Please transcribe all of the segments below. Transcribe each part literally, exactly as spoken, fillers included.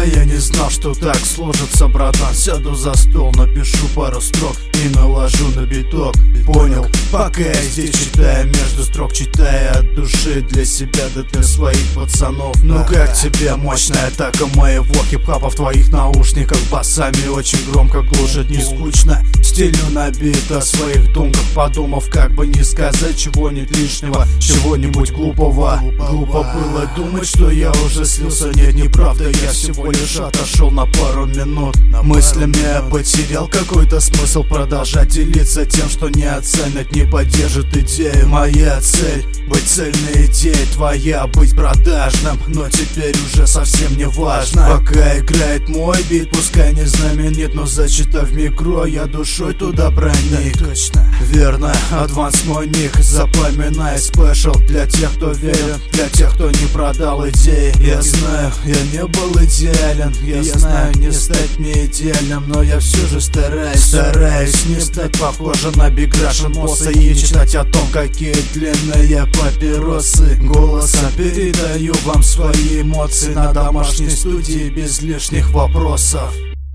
А я не знал, что так сложится, братан. Сяду за стол, напишу пару строк и наложу на биток. Понял, пока я здесь читаю между строк, читая от души для себя, да для своих пацанов. Ну как тебе мощная атака моего хип-хопа в твоих наушниках? Басами очень громко глушит, не скучно. Стилю набито своих думках, подумав, как бы не сказать чего-нибудь лишнего, чего-нибудь глупого. Глупо было думать, что я уже слился. Нет, неправда, я всего лишь отошел на пару минут. Мыслями я потерял какой-то смысл продолжать делиться тем, что не оценят, не поддержит идею. Моя цель — быть цельной идеей, твоя — быть продажным. Но теперь уже совсем не важно. Пока играет мой бит, пускай не знаменит, но зачитав микро, я душой туда проник. Точно, верно, адванс мой ник, запоминай. Спешл для тех, кто верен, для тех, кто не продал идеи. Я знаю, я не был идеален, я знаю, не стать мне идеальным, но я все же стараюсь. Стараюсь не стать похожим на Big Russian босса и не читать о том, какие длинные папиросы. Голосом передаю вам свои эмоции на домашней студии без лишних вопросов.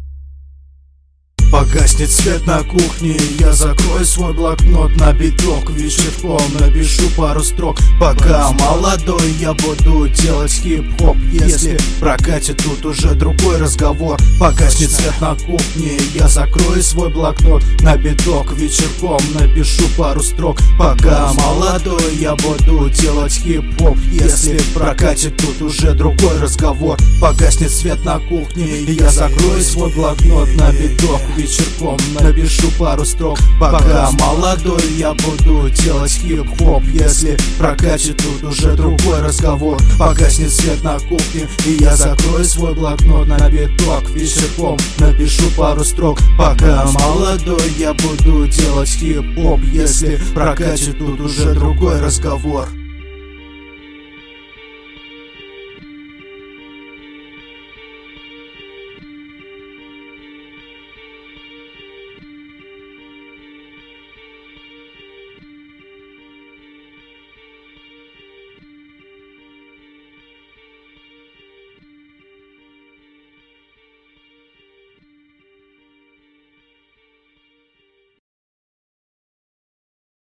Погаснет свет на кухне, я закрою свой блокнот на биток. Вечерком напишу пару строк. Пока молодой, я буду делать хип-хоп. Если прокатит, тут уже другой разговор. Погаснет свет на кухне, я закрою свой блокнот на биток. Вечерком напишу пару строк. Пока молодой, я буду делать хип-хоп. Если прокатит, тут уже другой разговор. Погаснет свет на кухне, я закрою свой блокнот на биток. Вечерком напишу пару строк. Пока молодой, я буду делать хип-хоп. Если прокатит, тут уже другой разговор. Погаснет свет на кухне, и я закрою свой блокнот на биток. Вечерком напишу пару строк. Пока молодой, я буду делать хип-хоп. Если прокатит, тут уже другой разговор.